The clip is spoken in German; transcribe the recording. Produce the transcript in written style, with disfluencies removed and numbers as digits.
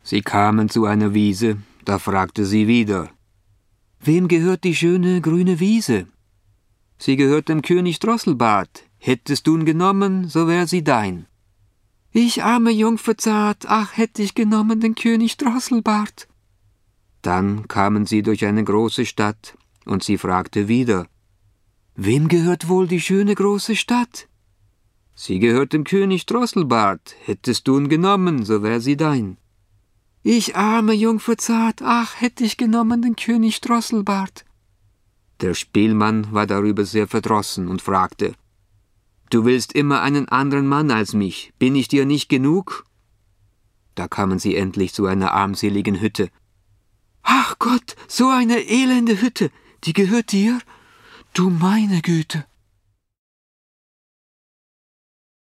Sie kamen zu einer Wiese, da fragte sie wieder: »Wem gehört die schöne grüne Wiese?« »Sie gehört dem König Drosselbart. Hättest du'n genommen, so wär sie dein.« »Ich arme Jungfer zart, ach, hätt ich genommen den König Drosselbart.« Dann kamen sie durch eine große Stadt, und sie fragte wieder: »Wem gehört wohl die schöne große Stadt?« »Sie gehört dem König Drosselbart. Hättest du'n genommen, so wär sie dein.« »Ich arme Jungfer zart, ach, hätt ich genommen den König Drosselbart.« Der Spielmann war darüber sehr verdrossen und fragte: »Du willst immer einen anderen Mann als mich. Bin ich dir nicht genug?« Da kamen sie endlich zu einer armseligen Hütte. »Ach Gott, so eine elende Hütte, die gehört dir? Du meine Güte!«